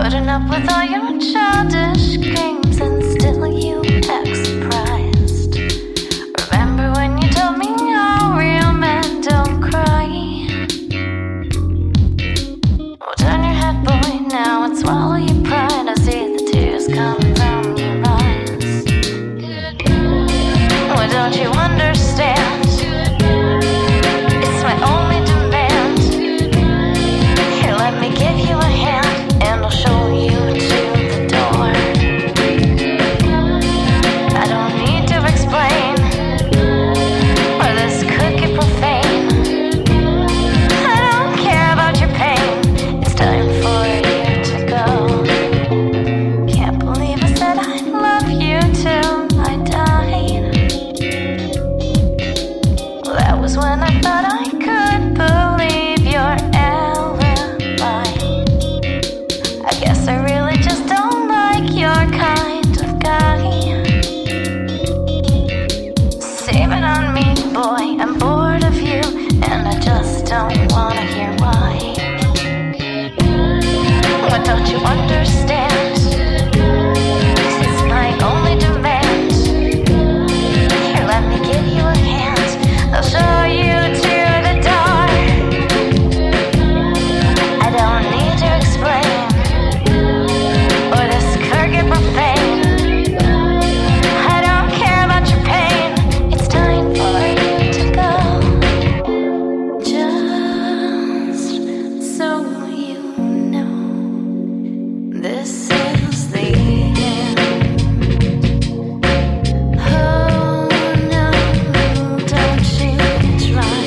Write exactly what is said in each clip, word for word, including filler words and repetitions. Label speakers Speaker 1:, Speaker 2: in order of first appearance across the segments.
Speaker 1: Putting up with all your childish games and still you act surprised. Remember when you told me all real men don't cry? Well, turn your head, boy, now and swallow your pride. I see the tears coming from your eyes. Why don't you understand? It's my only demand. Here, let me give you a hand, and I'll show you to the door. I don't need to explain, or this could get profane. I don't care about your pain. It's time for you to go. Can't believe I said I love you till I died. That was when I thought I could believe your alibi. I guess I really just don't like your kind of guy. Save it on me, boy, I'm bored of you, and I just don't wanna hear why. What don't you understand? It's my only demand. Here, let me give you a hand, I'll show you to the door. I don't need to explain, or this could get profane. I don't care about your pain. It's time for you to go. Just so you know, this is the end. Oh no, don't you try.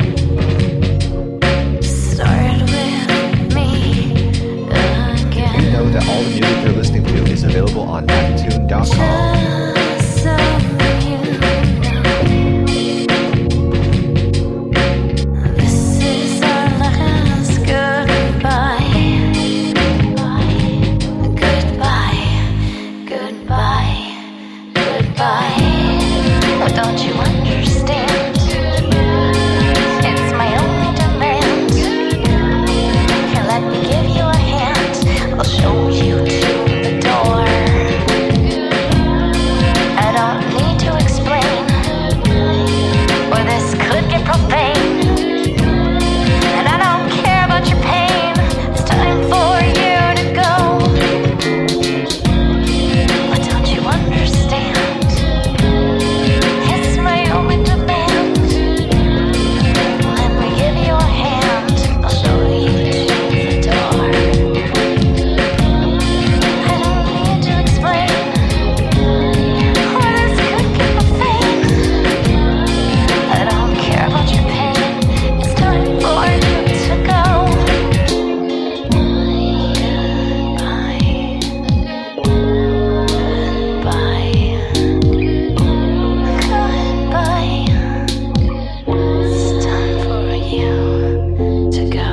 Speaker 1: Start with me again.
Speaker 2: You know that all the music you're listening to is available on magnatune dot com.
Speaker 1: Just so you know, this is our last goodbye. Goodbye, goodbye, goodbye. What don't you understand? It's my only demand. Here, let me give you a hand, I'll show you to the door. I don't need to explain, or this could get profane. And I don't care about your pain. It's time for you to go. What don't you understand? It's my only demand. Let me give you a hand, I'll show you to the door. I don't need to explain, or this could get profane. I don't care about your pain. It's time for you to go. Goodbye. Goodbye. Goodbye. It's time for you to go.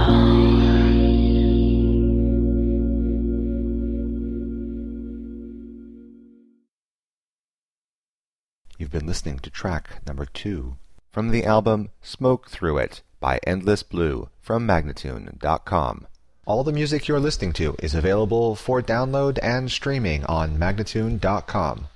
Speaker 2: You've been listening to track number two from the album Smoke Through It by Endless Blue from magnatune dot com. All the music you're listening to is available for download and streaming on magnatune dot com.